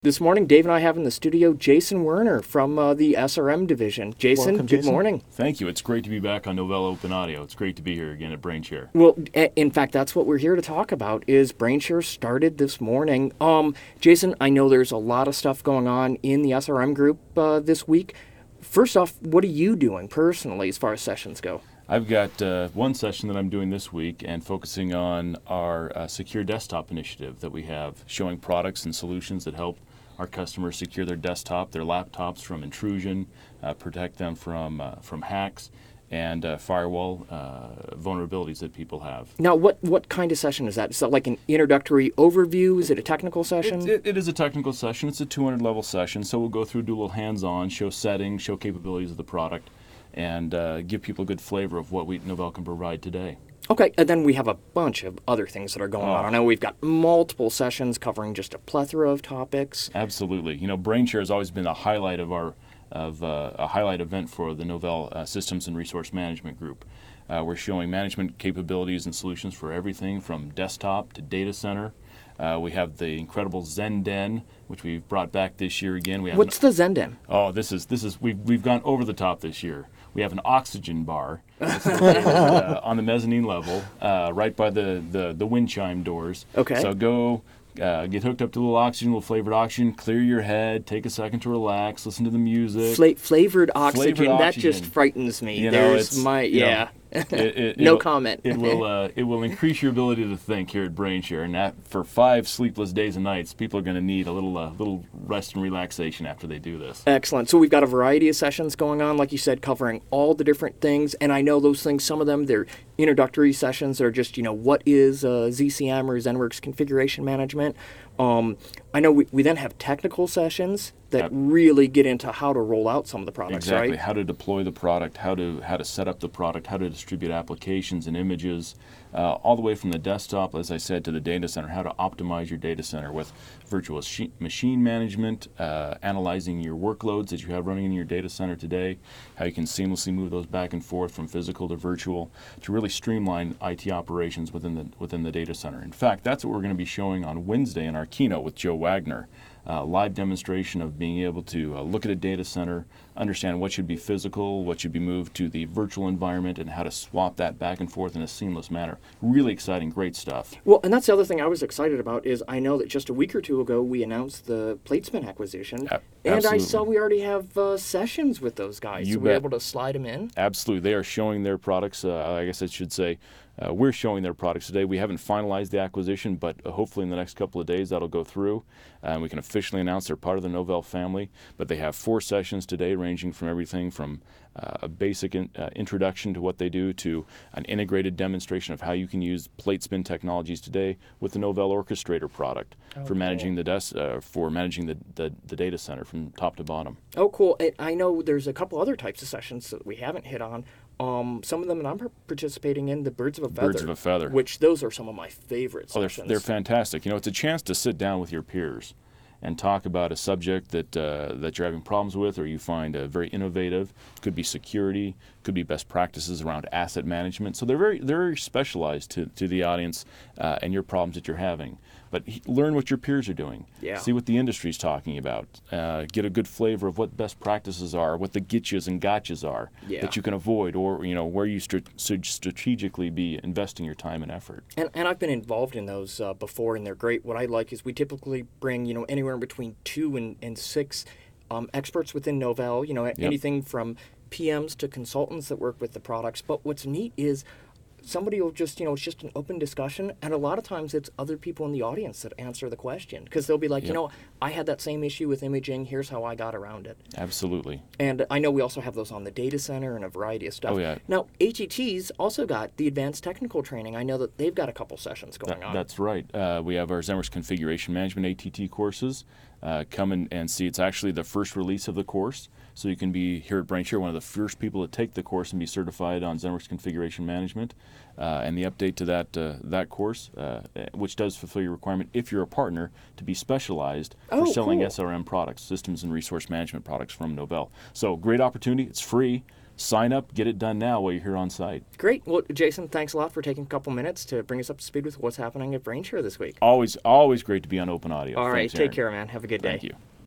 This morning, Dave and I have in the studio Jason Werner from the SRM division. Jason, Welcome, good Jason. morning. Thank you. It's great to be back on Novell Open Audio. It's great to be here again at BrainShare. Well, in fact, that's what we're here to talk about. Is BrainShare started this morning? Jason, I know there's a lot of stuff going on in the SRM group this week. First off, what are you doing personally as far as sessions go? I've got one session that I'm doing this week and focusing on our secure desktop initiative that we have, showing products and solutions that help our customers secure their desktop, their laptops from intrusion, protect them from hacks, and firewall vulnerabilities that people have. Now, what kind of session is that? Is that like an introductory overview? Is it a technical session? It is a technical session. It's a 200-level session, so we'll go through, do a little hands-on, show settings, show capabilities of the product, and give people a good flavor of what Novell can provide today. Okay, and then we have a bunch of other things that are going on. I know we've got multiple sessions covering just a plethora of topics. Absolutely. You know, BrainShare has always been a highlight of a highlight event for the Novell Systems and Resource Management Group. We're showing management capabilities and solutions for everything from desktop to data center. We have the incredible ZenDen, which we've brought back this year again. What's the ZenDen? Oh, this is we've gone over the top this year. We have an oxygen bar that's located, on the mezzanine level, right by the wind chime doors. Okay. So go get hooked up to a little oxygen, a little flavored oxygen, clear your head, take a second to relax, listen to the music. Flavored oxygen, Flavored that oxygen. just frightens me. You know, There's my, yeah. No comment. It will increase your ability to think here at BrainShare, and that for 5 sleepless days and nights, people are going to need a little rest and relaxation after they do this. Excellent. So we've got a variety of sessions going on, like you said, covering all the different things. And I know those things, some of them, they're introductory sessions that are just, what is ZCM or ZenWorks configuration management. I know we then have technical sessions that really get into how to roll out some of the products, exactly. right? How to deploy the product, how to set up the product, how to distribute applications and images, all the way from the desktop, as I said, to the data center, how to optimize your data center with virtual machine management, analyzing your workloads that you have running in your data center today, how you can seamlessly move those back and forth from physical to virtual to really streamline IT operations within the data center. In fact, that's what we're going to be showing on Wednesday in our keynote with Joe Wagner. Live demonstration of being able to look at a data center, understand what should be physical, what should be moved to the virtual environment, and how to swap that back and forth in a seamless manner. Really exciting, great stuff. Well, and that's the other thing I was excited about is I know that just a week or two ago we announced the Platespin acquisition, and I saw we already have sessions with those guys. You so bet. we're able to slide them in. Absolutely. They are showing their products. I guess I should say we're showing their products today. We haven't finalized the acquisition, but hopefully in the next couple of days that'll go through. We can officially announce they're part of the Novell family. But they have 4 sessions today, ranging from everything from a basic introduction to what they do to an integrated demonstration of how you can use Platespin technologies today with the Novell Orchestrator product for managing the data center from top to bottom. Oh, cool. I know there's a couple other types of sessions that we haven't hit on. Some of them that I'm participating in, the Birds of a Feather. Birds of a Feather. Which those are some of my favorite sessions. They're fantastic. It's a chance to sit down with your peers and talk about a subject that you're having problems with or you find very innovative. Could be security, could be best practices around asset management. So they're very specialized to the audience and your problems that you're having. But learn what your peers are doing. Yeah. See what the industry's talking about. Get a good flavor of what best practices are, what the getchas and gotchas are that you can avoid, or where you should strategically be investing your time and effort. And I've been involved in those before, and they're great. What I like is we typically bring anywhere between 2 and 6 experts within Novell. Anything from PMs to consultants that work with the products. But what's neat is somebody will just, it's just an open discussion, and a lot of times it's other people in the audience that answer the question, because they'll be like, I had that same issue with imaging, here's how I got around it. Absolutely. And I know we also have those on the data center and a variety of stuff. Oh, yeah. Now, ATT's also got the advanced technical training. I know that they've got a couple sessions going on. That's right. We have our ZenWorks Configuration Management ATT courses. Come and see. It's actually the first release of the course, so you can be here at BrainShare one of the first people to take the course and be certified on ZenWorks Configuration Management. And the update to that course, which does fulfill your requirement if you're a partner to be specialized for selling cool. SRM products, systems and resource management products from Novell. So great opportunity. It's free. sign up, get it done now while you're here on site. Great. Well, Jason, thanks a lot for taking a couple minutes to bring us up to speed with what's happening at Brainshare this week. Always great to be on Open Audio. All right, Thanks, Aaron. take care, man. Have a good day. Thank you.